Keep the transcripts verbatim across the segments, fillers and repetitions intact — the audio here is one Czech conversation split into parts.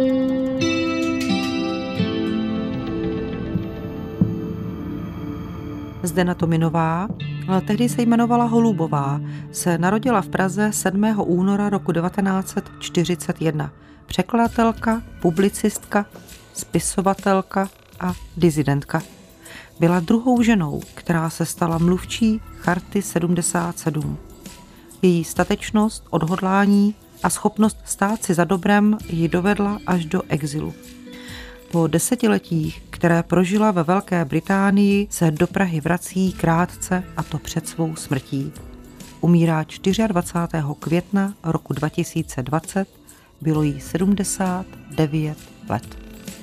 Zdena Tominová, ale tehdy se jmenovala Holubová, se narodila v Praze sedmého února roku devatenáct set čtyřicet jedna. Překladatelka, publicistka, spisovatelka a disidentka. Byla druhou ženou, která se stala mluvčí Charty sedmdesát sedm. Její statečnost, odhodlání a schopnost stát si za dobrem ji dovedla až do exilu. Po desetiletích, které prožila ve Velké Británii, se do Prahy vrací krátce, a to před svou smrtí. Umírá dvacátého čtvrtého května roku dva tisíce dvacet, bylo jí sedmdesát devět let.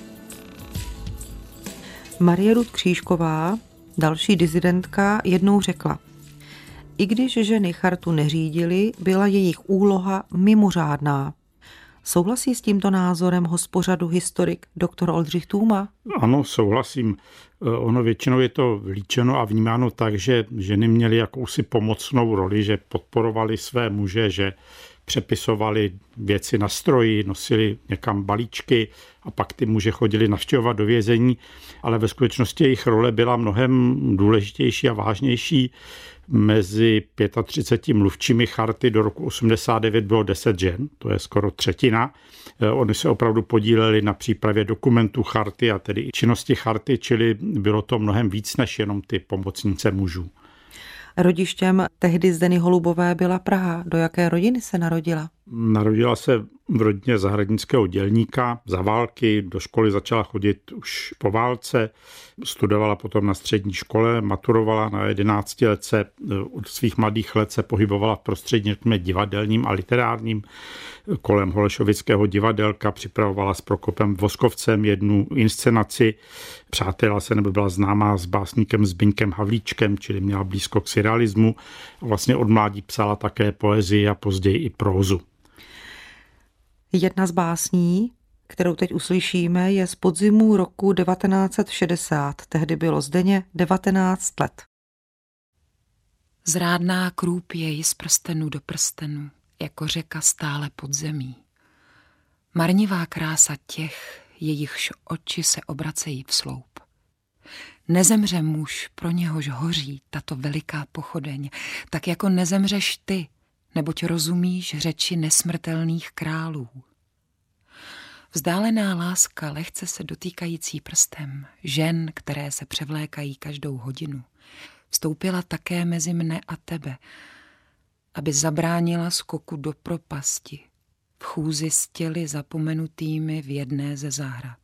Marie Rud Křížková, další disidentka, jednou řekla: i když ženy chartu neřídily, byla jejich úloha mimořádná. Souhlasí s tímto názorem hospořadu historik doktor Oldřich Tůma? Ano, souhlasím. Ono většinou je to líčeno a vnímáno tak, že ženy měly jakousi pomocnou roli, že podporovali své muže, že přepisovali věci na stroji, nosili někam balíčky a pak ty muže chodili navštěvovat do vězení, ale ve skutečnosti jejich role byla mnohem důležitější a vážnější. Mezi třiceti pěti mluvčími charty do roku osmdesát devět bylo deset žen, to je skoro třetina. Oni se opravdu podíleli na přípravě dokumentů charty a tedy i činnosti charty, čili bylo to mnohem víc než jenom ty pomocnice mužů. Rodištěm tehdy Zdeny Holubové byla Praha. Do jaké rodiny se narodila? Narodila se v rodině zahradnického dělníka za války, do školy začala chodit už po válce, studovala potom na střední škole, maturovala na jedenácti let, se od svých mladých let se pohybovala v prostředí divadelním a literárním. Kolem Holešovického divadelka připravovala s Prokopem Voskovcem jednu inscenaci, přátelila se nebo byla známá s básníkem Zbyňkem Havlíčkem, čili měla blízko k surrealismu. Vlastně od mládí psala také poezii a později i prózu. Jedna z básní, kterou teď uslyšíme, je z podzimu roku devatenáct set šedesát. Tehdy bylo Zdeně devatenáct let. Zrádná krůp jej z prstenu do prstenu, jako řeka stále pod zemí. Marnivá krása těch, jejichž oči se obracejí v sloup. Nezemře muž, pro něhož hoří tato veliká pochodeň, tak jako nezemřeš ty, neboť rozumíš řeči nesmrtelných králů. Vzdálená láska, lehce se dotýkající prstem, žen, které se převlékají každou hodinu, vstoupila také mezi mne a tebe, aby zabránila skoku do propasti, v chůzi s těly zapomenutými v jedné ze zahrad.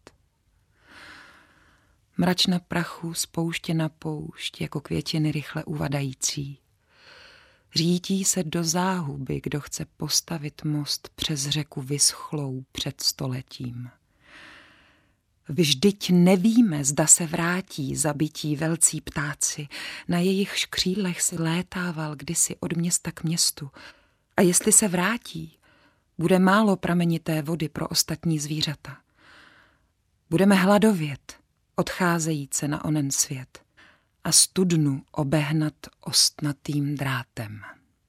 Mračna prachu z pouště na poušť, jako květiny rychle uvadající. Řítí se do záhuby, kdo chce postavit most přes řeku vyschlou před stoletím. Vždyť nevíme, zda se vrátí zabití velcí ptáci, na jejichž křídlech si létával kdysi od města k městu. A jestli se vrátí, bude málo pramenité vody pro ostatní zvířata. Budeme hladovět, odcházejíce na onen svět, a studnu obehnat ostnatým drátem.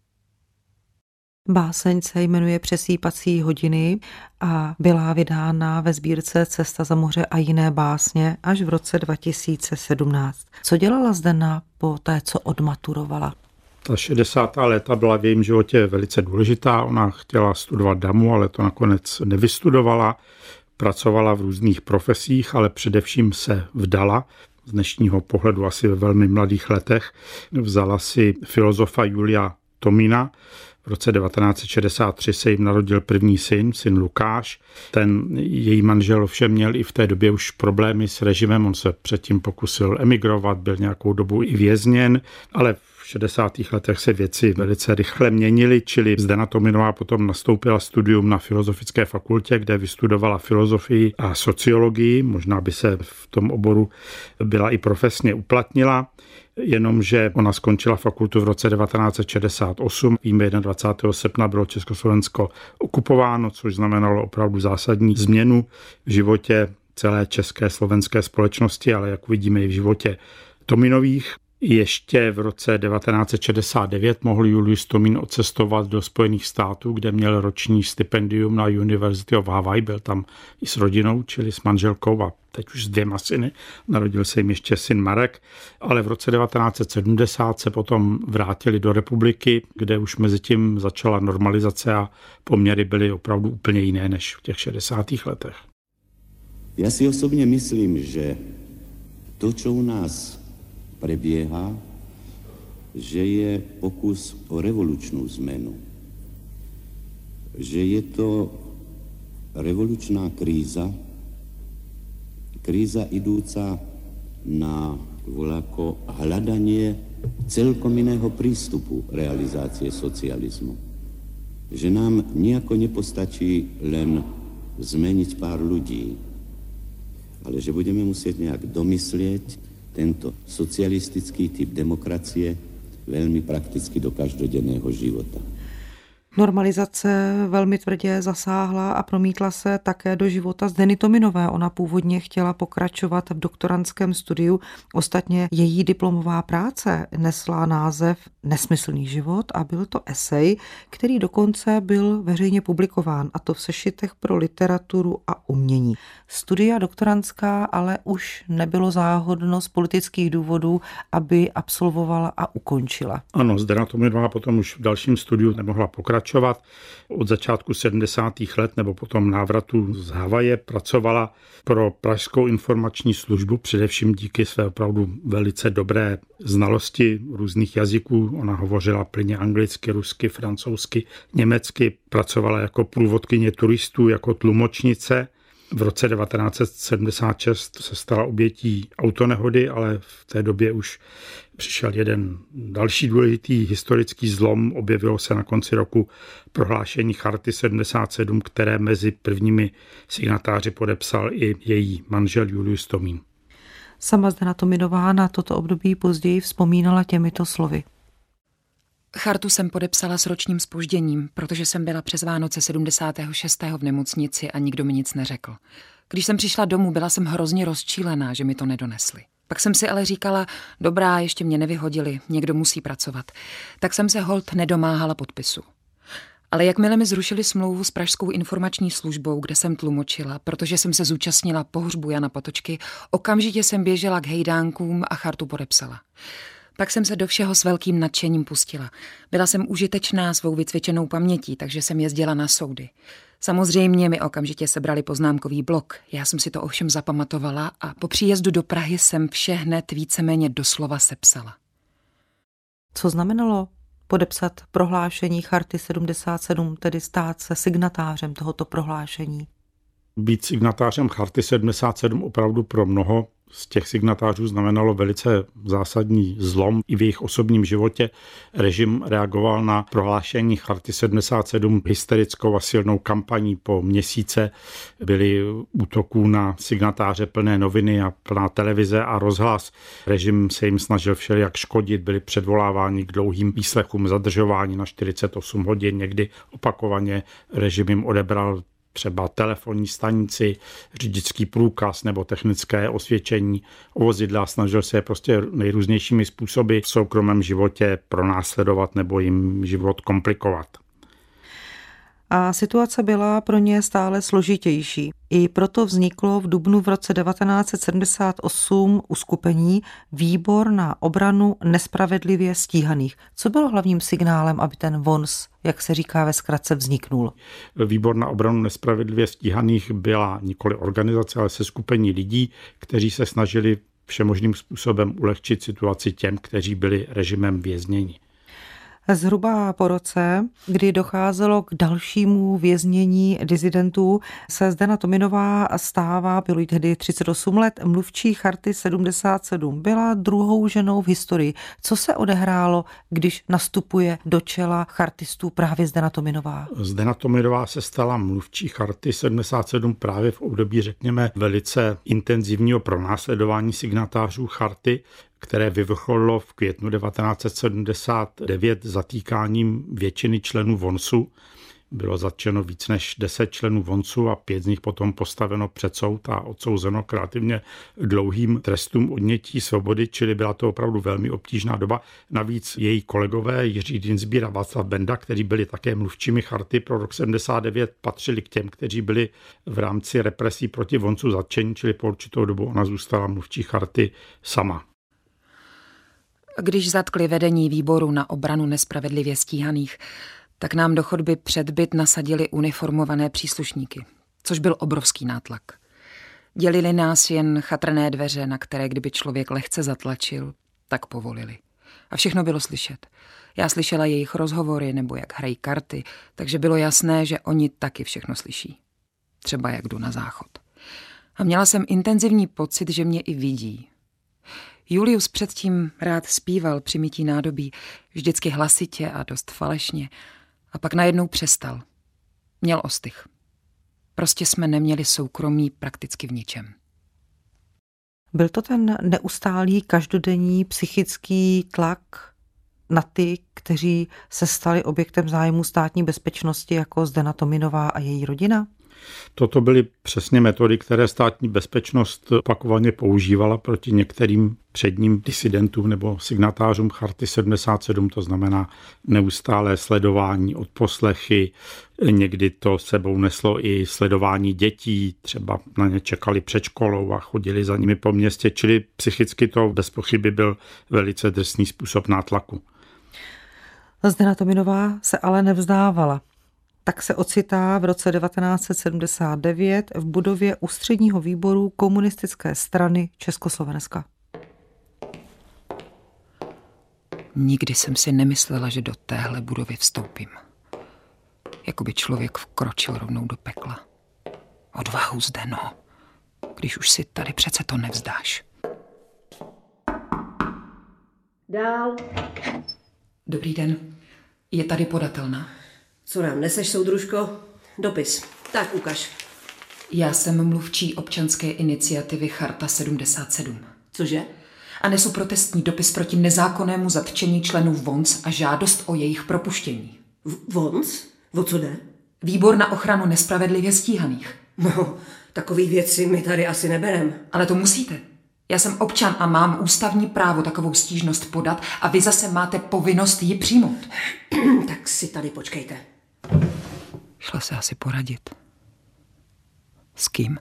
Báseň se jmenuje Přesýpací hodiny a byla vydána ve sbírce Cesta za moře a jiné básně až v roce dva tisíce sedmnáct. Co dělala Zdena po té, co odmaturovala? Ta šedesátá léta byla v jejím životě velice důležitá. Ona chtěla studovat damu, ale to nakonec nevystudovala. Pracovala v různých profesích, ale především se vdala. Z dnešního pohledu asi ve velmi mladých letech. Vzala si filozofa Julia Tomina. V roce devatenáct set šedesát tři se jim narodil první syn, syn Lukáš. Ten její manžel ovšem měl i v té době už problémy s režimem. On se předtím pokusil emigrovat, byl nějakou dobu i vězněn, ale v šedesátých letech se věci velice rychle měnily, čili Zdena Tominová potom nastoupila studium na Filozofické fakultě, kde vystudovala filozofii a sociologii. Možná by se v tom oboru byla i profesně uplatnila, jenomže ona skončila fakultu v roce devatenáct set šedesát osm. Víme, dvacátého prvního srpna bylo Československo okupováno, což znamenalo opravdu zásadní změnu v životě celé české slovenské společnosti, ale jak vidíme i v životě Tominových. Ještě v roce devatenáct set šedesát devět mohl Julius Tomín odcestovat do Spojených států, kde měl roční stipendium na University of Hawaii, byl tam i s rodinou, čili s manželkou a teď už s dvěma syny. Narodil se jim ještě syn Marek, ale v roce devatenáct set sedmdesát se potom vrátili do republiky, kde už mezi tím začala normalizace a poměry byly opravdu úplně jiné než v těch šedesátých letech. Já si osobně myslím, že to, co u nás prebieha, že je pokus o revolučnú zmenu. Že je to revolučná kríza, kríza idúca na voľako hľadanie celkom iného prístupu realizácie socializmu. Že nám nejako nepostačí len zmeniť pár ľudí, ale že budeme musieť nejak domyslieť tento socialistický typ demokracie velmi prakticky do každodenného života. Normalizace velmi tvrdě zasáhla a promítla se také do života Zdeny Tominové. Ona původně chtěla pokračovat v doktorandském studiu. Ostatně její diplomová práce nesla název Nesmyslný život a byl to esej, který dokonce byl veřejně publikován, a to v sešitech pro literaturu a umění. Studia doktorandská ale už nebylo záhodno z politických důvodů, aby absolvovala a ukončila. Ano, Zdena Tominová potom už v dalším studiu nemohla pokračovat. Od začátku sedmdesátých let nebo potom návratu z Havaje pracovala pro Pražskou informační službu, především díky své opravdu velice dobré znalosti různých jazyků. Ona hovořila plynně anglicky, rusky, francouzsky, německy, pracovala jako průvodkyně turistů, jako tlumočnice. V roce devatenáct set sedmdesát šest se stala obětí autonehody, ale v té době už přišel jeden další důležitý historický zlom. Objevilo se na konci roku prohlášení Charty sedmdesát sedm, které mezi prvními signatáři podepsal i její manžel Julius Tomín. Sama Zdena Tominová na toto období později vzpomínala těmito slovy. Chartu jsem podepsala s ročním zpožděním, protože jsem byla přes Vánoce sedmdesátého šestého v nemocnici a nikdo mi nic neřekl. Když jsem přišla domů, byla jsem hrozně rozčílená, že mi to nedonesli. Pak jsem si ale říkala, dobrá, ještě mě nevyhodili, někdo musí pracovat. Tak jsem se holt nedomáhala podpisu. Ale jakmile mi zrušili smlouvu s Pražskou informační službou, kde jsem tlumočila, protože jsem se zúčastnila pohřbu Jana Patočky, okamžitě jsem běžela k hejdánkům a chartu podepsala. Pak jsem se do všeho s velkým nadšením pustila. Byla jsem užitečná svou vycvičenou pamětí, takže jsem jezdila na soudy. Samozřejmě mi okamžitě sebrali poznámkový blok. Já jsem si to ovšem zapamatovala a po příjezdu do Prahy jsem vše hned víceméně doslova sepsala. Co znamenalo podepsat prohlášení Charty sedmdesát sedm, tedy stát se signatářem tohoto prohlášení? Být signatářem Charty sedmdesát sedm opravdu pro mnoho z těch signatářů znamenalo velice zásadní zlom i v jejich osobním životě. Režim reagoval na prohlášení Charty sedmdesát sedm hysterickou a silnou kampaní. Po měsíce byly útoků na signatáře plné noviny a plná televize a rozhlas. Režim se jim snažil všelijak škodit, byli předvoláváni k dlouhým výslechům, zadržování na čtyřicet osm hodin, někdy opakovaně režim jim odebral třeba telefonní stanici, řidičský průkaz nebo technické osvědčení o vozidla. Snažil se je prostě nejrůznějšími způsoby v soukromém životě pronásledovat nebo jim život komplikovat. A situace byla pro ně stále složitější. I proto vzniklo v dubnu v roce devatenáct set sedmdesát osm uskupení Výbor na obranu nespravedlivě stíhaných. Co bylo hlavním signálem, aby ten V O N S, jak se říká ve zkratce, vzniknul? Výbor na obranu nespravedlivě stíhaných byla nikoli organizace, ale seskupení lidí, kteří se snažili všemožným způsobem ulehčit situaci těm, kteří byli režimem vězněni. Zhruba po roce, kdy docházelo k dalšímu věznění disidentů, se Zdena Tominová stává, bylo jí tehdy třicet osm let, mluvčí Charty sedmdesát sedm. Byla druhou ženou v historii. Co se odehrálo, když nastupuje do čela chartistů právě Zdena Tominová? Zdena Tominová se stala mluvčí Charty sedmdesát sedm právě v období, řekněme, velice intenzivního pronásledování signatářů Charty, které vyvrcholilo v květnu devatenáct set sedmdesát devět zatýkáním většiny členů V O N S u. bylo zatčeno víc než deset členů Voncu a pět z nich potom postaveno před soud a odsouzeno k relativně dlouhým trestům odnětí svobody, čili byla to opravdu velmi obtížná doba. Navíc její kolegové Jiří Dienstbier a Václav Benda, kteří byli také mluvčími Charty pro rok sedmdesát devět, patřili k těm, kteří byli v rámci represí proti Voncu zatčeni, čili po určitou dobu ona zůstala mluvčí Charty sama. Když zatkli vedení výboru na obranu nespravedlivě stíhaných, tak nám do chodby před byt nasadili uniformované příslušníky, což byl obrovský nátlak. Dělili nás jen chatrné dveře, na které kdyby člověk lehce zatlačil, tak povolili. A všechno bylo slyšet. Já slyšela jejich rozhovory nebo jak hrají karty, takže bylo jasné, že oni taky všechno slyší. Třeba jak jdu na záchod. A měla jsem intenzivní pocit, že mě i vidí. Julius předtím rád zpíval při mytí nádobí, vždycky hlasitě a dost falešně. A pak najednou přestal. Měl ostych. Prostě jsme neměli soukromí prakticky v ničem. Byl to ten neustálý každodenní psychický tlak na ty, kteří se stali objektem zájmu státní bezpečnosti, jako Zdena Tominová a její rodina? Toto byly přesně metody, které státní bezpečnost opakovaně používala proti některým předním disidentům nebo signatářům Charty sedmdesát sedm, to znamená neustálé sledování, odposlechy. Někdy to sebou neslo i sledování dětí, třeba na ně čekali před školou a chodili za nimi po městě, čili psychicky to bez pochyby byl velice drsný způsob nátlaku. Zdena Tominová se ale nevzdávala. Tak se ocitá v roce devatenáct set sedmdesát devět v budově ústředního výboru komunistické strany Československa. Nikdy jsem si nemyslela, že do téhle budovy vstoupím. Jakoby člověk vkročil rovnou do pekla. Odvahu, Zdeno, když už si tady přece to nevzdáš. Dál. Dobrý den. Je tady podatelna? Co nám neseš, soudružko? Dopis. Tak ukaž. Já jsem mluvčí občanské iniciativy Charta sedmdesát sedm. Cože? A nesu protestní dopis proti nezákonnému zatčení členů Vonc a žádost o jejich propuštění. V- Vonc? O co jde? Výbor na ochranu nespravedlivě stíhaných. No, takový věci my tady asi neberem. Ale to musíte. Já jsem občan a mám ústavní právo takovou stížnost podat a vy zase máte povinnost ji přijmout. Tak si tady počkejte. Šla se asi poradit. S kým?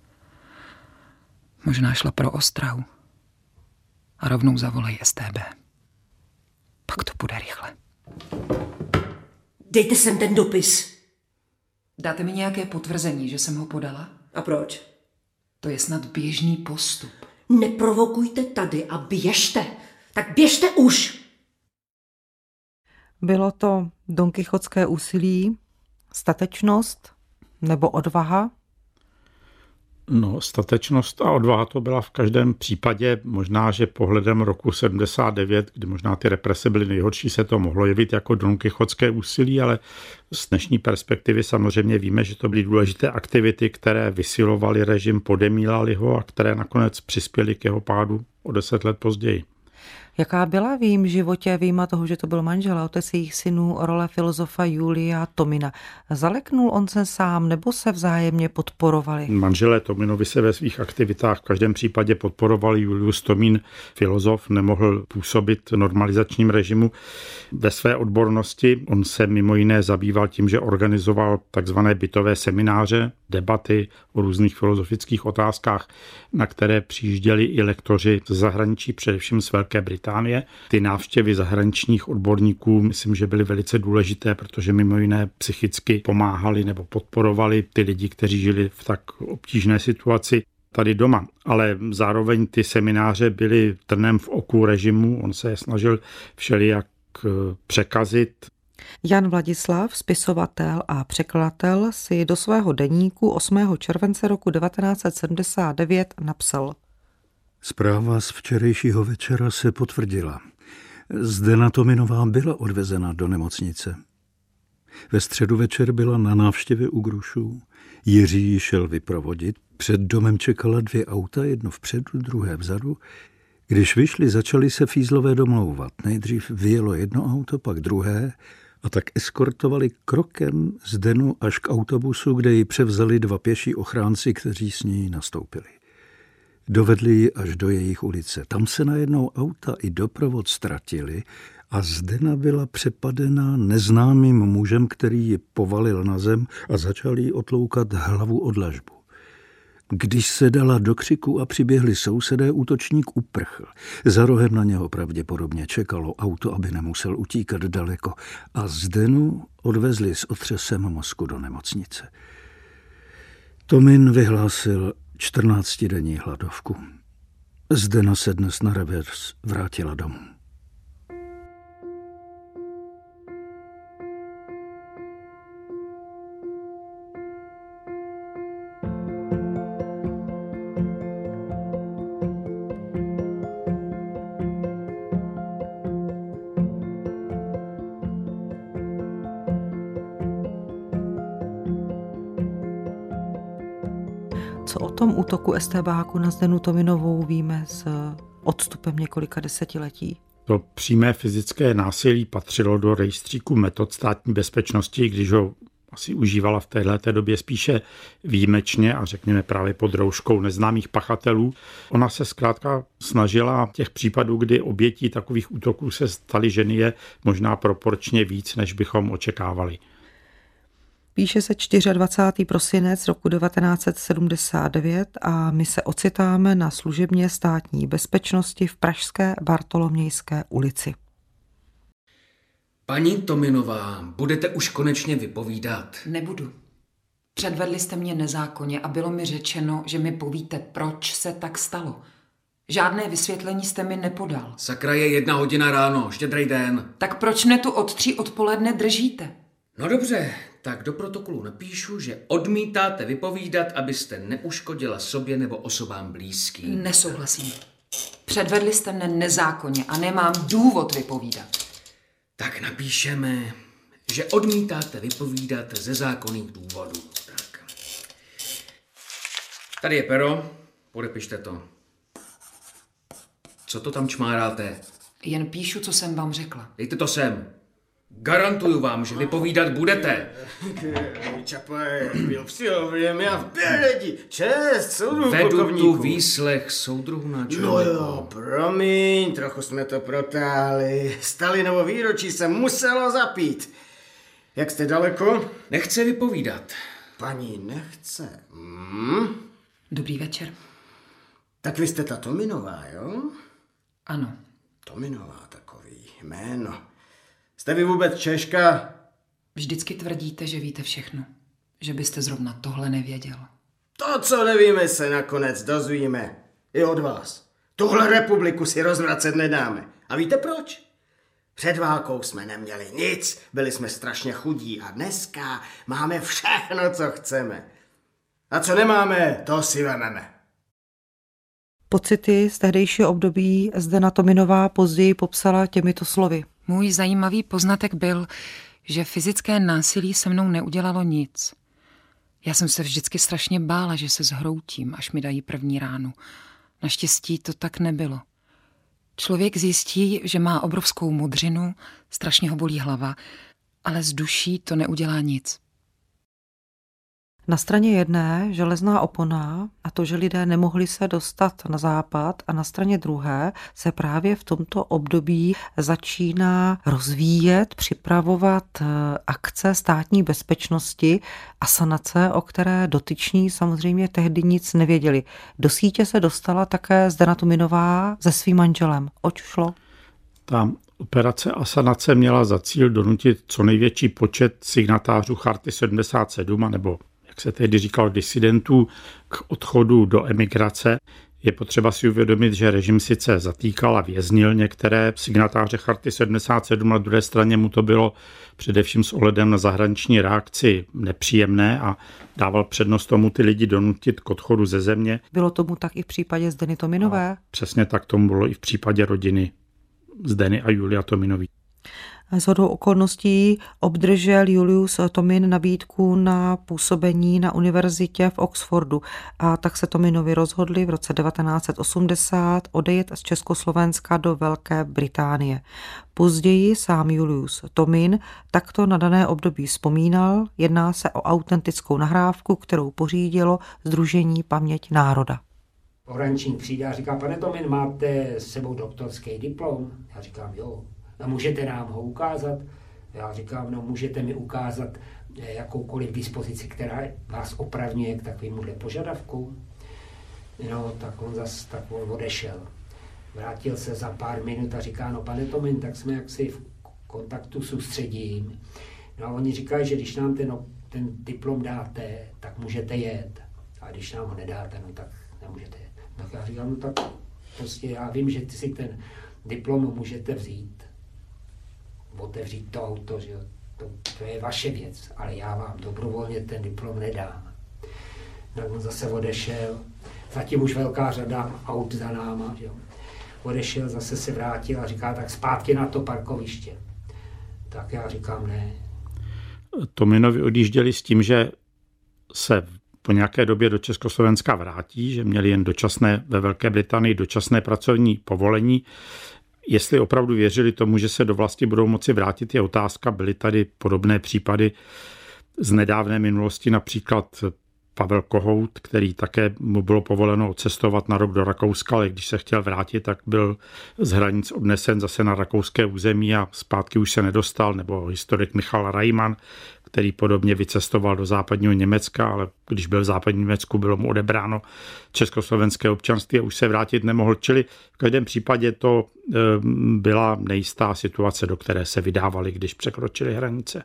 Možná šla pro ostrahu. A rovnou zavolej S T B. Pak to bude rychle. Dejte sem ten dopis. Dáte mi nějaké potvrzení, že jsem ho podala? A proč? To je snad běžný postup. Neprovokujte tady a běžte. Tak běžte už! Bylo to donkichotské úsilí, statečnost nebo odvaha? No, statečnost a odvaha to byla v každém případě, možná, že pohledem roku sedmdesát devět, kdy možná ty represe byly nejhorší, se to mohlo jevit jako donkichotské úsilí, ale z dnešní perspektivy samozřejmě víme, že to byly důležité aktivity, které vysilovaly režim, podemílaly ho a které nakonec přispěly k jeho pádu o deset let později. Jaká byla v jejím životě, vyjma toho, že to byl manžel a otec jejich synů, role filozofa Julia Tomina? Zaleknul on se sám nebo se vzájemně podporovali? Manželé Tominovi se ve svých aktivitách v každém případě podporovali. Julius Tomín, filozof, nemohl působit v normalizačním režimu ve své odbornosti. On se mimo jiné zabýval tím, že organizoval takzvané bytové semináře, debaty o různých filozofických otázkách, na které přijížděli i lektoři z zahraničí, především z Velké Británie. Ty návštěvy zahraničních odborníků, myslím, že byly velice důležité, protože mimo jiné psychicky pomáhali nebo podporovali ty lidi, kteří žili v tak obtížné situaci tady doma. Ale zároveň ty semináře byly trnem v oku režimu, on se je snažil všelijak překazit. Jan Vladislav, spisovatel a překladatel, si do svého deníku osmého července roku devatenáct set sedmdesát devět napsal: Zpráva z včerejšího večera se potvrdila. Zdena Tominová byla odvezena do nemocnice. Ve středu večer byla na návštěvě u Grušů. Jiří ji šel vyprovodit. Před domem čekala dvě auta, jedno vpředu, druhé vzadu. Když vyšli, začali se fízlové domlouvat. Nejdřív vyjelo jedno auto, pak druhé a tak eskortovali krokem Zdenu až k autobusu, kde ji převzali dva pěší ochránci, kteří s ní nastoupili. Dovedli ji až do jejich ulice. Tam se najednou auta i doprovod ztratili a Zdena byla přepadena neznámým mužem, který ji povalil na zem a začal jí otloukat hlavu o dlažbu. Když se dala do křiku a přiběhli sousedé, útočník uprchl. Za rohem na něho pravděpodobně čekalo auto, aby nemusel utíkat daleko, a Zdenu odvezli s otřesem mozku do nemocnice. Tomin vyhlásil čtrnáctidenní hladovku. Zdena se dnes na revers vrátila domů. Co o tom útoku estébáku na Zdenu Tominovou víme s odstupem několika desetiletí? To přímé fyzické násilí patřilo do rejstříku metod státní bezpečnosti, když ho asi užívala v téhleté době spíše výjimečně a řekněme právě pod rouškou neznámých pachatelů. Ona se zkrátka snažila těch případů, kdy obětí takových útoků se staly ženy, je možná proporčně víc, než bychom očekávali. Píše se dvacátého čtvrtého prosinec roku devatenáct set sedmdesát devět a my se ocitáme na služebně státní bezpečnosti v pražské Bartolomějské ulici. Paní Tominová, budete už konečně vypovídat? Nebudu. Předvedli jste mě nezákonně a bylo mi řečeno, že mi povíte, proč se tak stalo. Žádné vysvětlení jste mi nepodal. Sakra, je jedna hodina ráno, štědrý den. Tak proč mne tu od tří odpoledne držíte? No dobře, tak do protokolu napíšu, že odmítáte vypovídat, abyste neuškodila sobě nebo osobám blízkým. Nesouhlasím. Předvedli jste mne nezákonně a nemám důvod vypovídat. Tak napíšeme, že odmítáte vypovídat ze zákonných důvodů. Tak. Tady je pero, podepište to. Co to tam čmáráte? Jen píšu, co jsem vám řekla. Dejte to sem. Garantuju vám, že vypovídat budete. Čapaj, byl přihovřem, já vpěredi. Čest, soudruhu Vedu tu výslech soudruhu náčelníku. No jo, promiň, trochu jsme to protáhli. Stalinovo výročí se muselo zapít. Jak jste daleko? Nechce vypovídat. Paní nechce. Hmm? Dobrý večer. Tak vy jste ta Tominová, jo? Ano. Tominová, takový jméno. Jste vy vůbec Češka? Vždycky tvrdíte, že víte všechno. Že byste zrovna tohle nevěděl. To, co nevíme, se nakonec dozvíme. I od vás. Tuhle republiku si rozvracet nedáme. A víte proč? Před válkou jsme neměli nic, byli jsme strašně chudí a dneska máme všechno, co chceme. A co nemáme, to si vememe. Pocity z tehdejšího období Zdena Tominová později popsala těmito slovy. Můj zajímavý poznatek byl, že fyzické násilí se mnou neudělalo nic. Já jsem se vždycky strašně bála, že se zhroutím, až mi dají první ránu. Naštěstí to tak nebylo. Člověk zjistí, že má obrovskou modřinu, strašně ho bolí hlava, ale z duší to neudělá nic. Na straně jedné železná opona a to, že lidé nemohli se dostat na západ, a na straně druhé se právě v tomto období začíná rozvíjet, připravovat akce státní bezpečnosti a sanace, o které dotyční samozřejmě tehdy nic nevěděli. Do sítě se dostala také Zdena Tominová se svým manželem. Oč šlo? Ta operace asanace měla za cíl donutit co největší počet signatářů Charty sedmdesát sedm, nebo jak se tehdy říkalo, disidentů k odchodu do emigrace. Je potřeba si uvědomit, že režim sice zatýkal a věznil některé signatáře Charty sedmdesát sedm, na druhé straně mu to bylo především s ohledem na zahraniční reakci nepříjemné a dával přednost tomu ty lidi donutit k odchodu ze země. Bylo tomu tak i v případě Zdeny Tominové? A přesně tak tomu bylo i v případě rodiny Zdeny a Julia Tominový. Shodou okolností obdržel Julius Tomin nabídku na působení na univerzitě v Oxfordu a tak se Tominovi rozhodli v roce devatenáct set osmdesát odejet z Československa do Velké Británie. Později sám Julius Tomin takto na dané období vzpomínal, jedná se o autentickou nahrávku, kterou pořídilo Sdružení Paměť národa. Orančník přijde a říká, pane Tomin, máte s sebou doktorský diplom? Já říkám, jo. A můžete nám ho ukázat? Já říkám, no můžete mi ukázat jakoukoliv dispozici, která vás opravňuje k takovémuhle požadavku. No, tak on zas, tak on odešel. Vrátil se za pár minut a říká, no pane Tomin, tak jsme jaksi v kontaktu s ústředím. No a oni říkají, že když nám ten, ten diplom dáte, tak můžete jet. A když nám ho nedáte, no tak nemůžete jet. Tak já říkám, no tak prostě já vím, že ty si ten diplom můžete vzít. Otevřít to auto, že jo, to, to je vaše věc, ale já vám dobrovolně ten diplom nedám. Tak on zase odešel, zatím už velká řada aut za náma, že jo. Odešel, zase se vrátil a říká, tak zpátky na to parkoviště. Tak já říkám, ne. Tominovi odjížděli s tím, že se po nějaké době do Československa vrátí, že měli jen dočasné ve Velké Británii dočasné pracovní povolení. Jestli opravdu věřili tomu, že se do vlasti budou moci vrátit, je otázka. Byly tady podobné případy z nedávné minulosti, například Pavel Kohout, který také mu bylo povoleno cestovat na rok do Rakouska, ale když se chtěl vrátit, tak byl z hranic odnesen zase na rakouské území a zpátky už se nedostal, nebo historik Michal Reimann, který podobně vycestoval do západního Německa, ale když byl v západním Německu, bylo mu odebráno československé občanství a už se vrátit nemohl. Čili v každém případě to byla nejistá situace, do které se vydávali, když překročili hranice.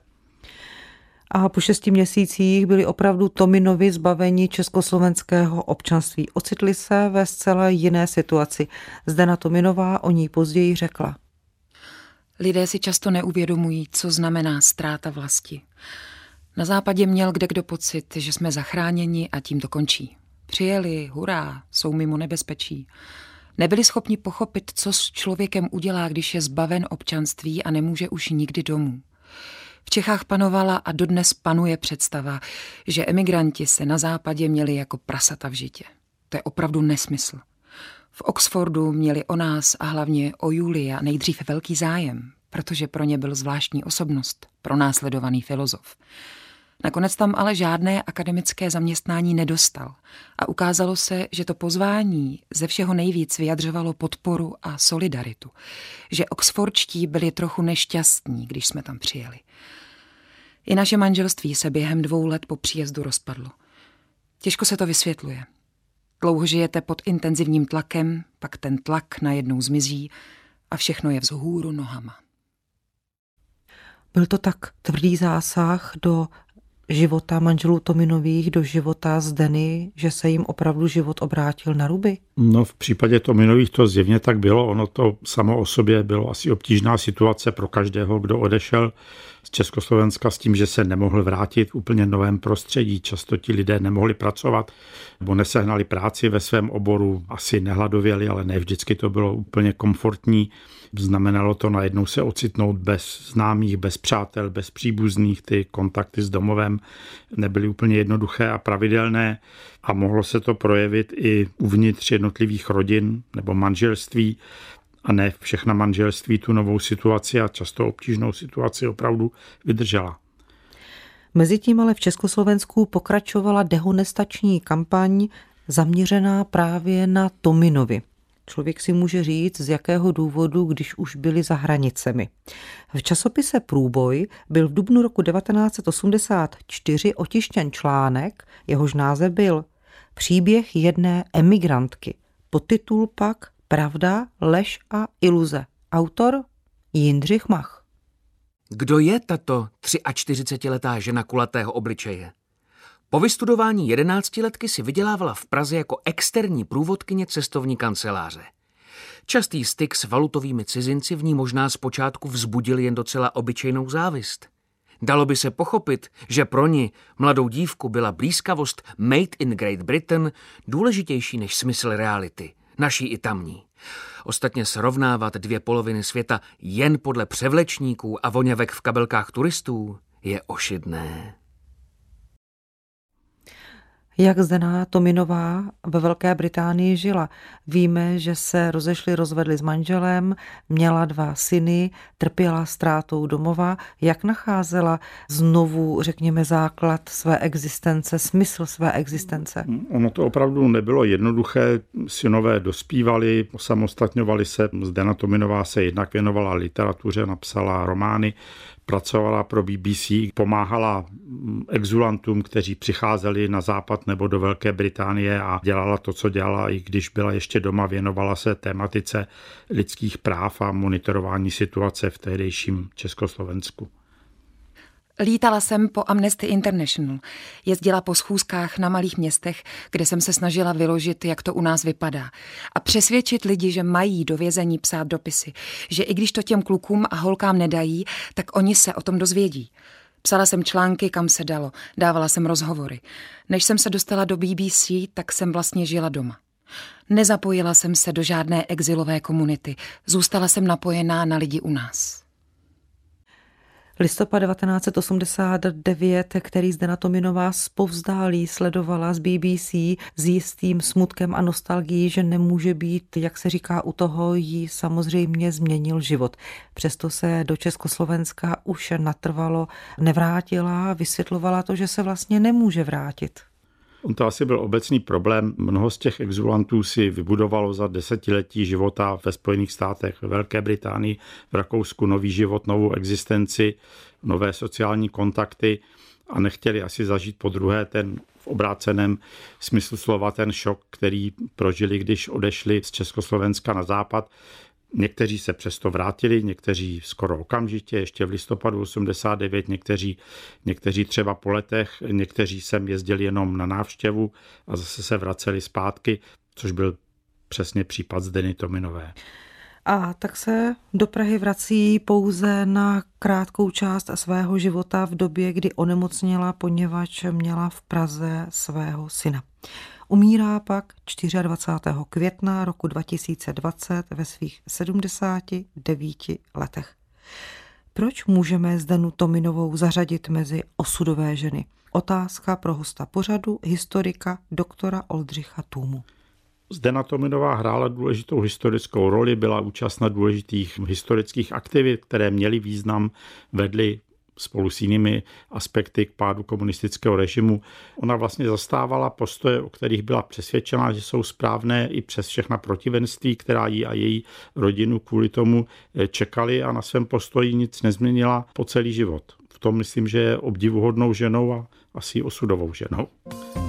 A po šesti měsících byli opravdu Tominovi zbaveni československého občanství. Ocitli se ve zcela jiné situaci. Zdena Tominová o ní později řekla. Lidé si často neuvědomují, co znamená ztráta vlasti. Na západě měl kdekdo pocit, že jsme zachráněni a tím to končí. Přijeli, hurá, jsou mimo nebezpečí. Nebyli schopni pochopit, co s člověkem udělá, když je zbaven občanství a nemůže už nikdy domů. V Čechách panovala a dodnes panuje představa, že emigranti se na západě měli jako prasata v žitě. To je opravdu nesmysl. V Oxfordu měli o nás a hlavně o Julia nejdřív velký zájem, protože pro ně byl zvláštní osobnost, pronásledovaný filozof. Nakonec tam ale žádné akademické zaměstnání nedostal a ukázalo se, že to pozvání ze všeho nejvíc vyjadřovalo podporu a solidaritu, že oxfordští byli trochu nešťastní, když jsme tam přijeli. I naše manželství se během dvou let po příjezdu rozpadlo. Těžko se to vysvětluje. Dlouho žijete pod intenzivním tlakem, pak ten tlak najednou zmizí a všechno je vzhůru nohama. Byl to tak tvrdý zásah do života manželů Tominových, do života Zdeny, že se jim opravdu život obrátil na ruby? No v případě Tominových to zjevně tak bylo. Ono to samo o sobě bylo asi obtížná situace pro každého, kdo odešel z Československa s tím, že se nemohl vrátit v úplně novém prostředí. Často ti lidé nemohli pracovat nebo nesehnali práci ve svém oboru, asi nehladověli, ale ne vždycky to bylo úplně komfortní. Znamenalo to najednou se ocitnout bez známých, bez přátel, bez příbuzných. Ty kontakty s domovem nebyly úplně jednoduché a pravidelné a mohlo se to projevit i uvnitř jednotlivých rodin nebo manželství. A ne všechna manželství tu novou situaci a často obtížnou situaci opravdu vydržela. Mezitím ale v Československu pokračovala dehonestační kampaň zaměřená právě na Tominovi. Člověk si může říct, z jakého důvodu, když už byli za hranicemi. V časopise Průboj byl v dubnu roku devatenáct set osmdesát čtyři otištěn článek, jehož název byl Příběh jedné emigrantky. Podtitul pak Pravda, lež a iluze. Autor Jindřich Mach. Kdo je tato čtyřicetiletá žena kulatého obličeje? Po vystudování jedenáctiletky si vydělávala v Praze jako externí průvodkyně cestovní kanceláře. Častý styk s valutovými cizinci v ní možná zpočátku vzbudil jen docela obyčejnou závist. Dalo by se pochopit, že pro ní, mladou dívku, byla blízkavost Made in Great Britain důležitější než smysl reality, naší i tamní. Ostatně srovnávat dvě poloviny světa jen podle převlečníků a voněvek v kabelkách turistů je ošidné. Jak Zdena Tominová ve Velké Británii žila? Víme, že se rozešli, rozvedli s manželem, měla dva syny, trpěla ztrátou domova. Jak nacházela znovu, řekněme, základ své existence, smysl své existence? Ono to opravdu nebylo jednoduché. Synové dospívali, osamostatňovali se. Zdena Tominová se jednak věnovala literatuře, napsala romány, pracovala pro B B C, pomáhala exulantům, kteří přicházeli na západ nebo do Velké Británie a dělala to, co dělala, i když byla ještě doma, věnovala se tématice lidských práv a monitorování situace v tehdejším Československu. Lítala jsem po Amnesty International. Jezdila po schůzkách na malých městech, kde jsem se snažila vyložit, jak to u nás vypadá. A přesvědčit lidi, že mají do vězení psát dopisy. Že i když to těm klukům a holkám nedají, tak oni se o tom dozvědí. Psala jsem články, kam se dalo. Dávala jsem rozhovory. Než jsem se dostala do B B C, tak jsem vlastně žila doma. Nezapojila jsem se do žádné exilové komunity. Zůstala jsem napojená na lidi u nás. Listopad devatenáct set osmdesát devět, který Zdena Tominová zpovzdálí sledovala z B B C s jistým smutkem a nostalgií, že nemůže být, jak se říká, u toho jí samozřejmě změnil život. Přesto se do Československa už natrvalo nevrátila, vysvětlovala to, že se vlastně nemůže vrátit. On to asi byl obecný problém. Mnoho z těch exulantů si vybudovalo za desetiletí života ve Spojených státech, ve Velké Británii, v Rakousku nový život, novou existenci, nové sociální kontakty a nechtěli asi zažít po druhé ten v obráceném smyslu slova ten šok, který prožili, když odešli z Československa na západ. Někteří se přesto vrátili, někteří skoro okamžitě, ještě v listopadu osmdesát devět, někteří, někteří třeba po letech, někteří sem jezdili jenom na návštěvu a zase se vraceli zpátky, což byl přesně případ Zdeny Tominové. A tak se do Prahy vrací pouze na krátkou část svého života v době, kdy onemocněla, poněvadž měla v Praze svého syna. Umírá pak dvacátého čtvrtého května roku dva tisíce dvacet ve svých sedmdesáti devíti letech. Proč můžeme Zdenu Tominovou zařadit mezi osudové ženy? Otázka pro hosta pořadu, historika doktora Oldřicha Tůmu. Zdena Tominová hrála důležitou historickou roli, byla účastna důležitých historických aktivit, které měly význam, vedly spolu s jinými aspekty k pádu komunistického režimu. Ona vlastně zastávala postoje, o kterých byla přesvědčená, že jsou správné i přes všechna protivenství, která jí a její rodinu kvůli tomu čekali a na svém postoji nic nezměnila po celý život. V tom myslím, že je obdivuhodnou ženou a asi osudovou ženou.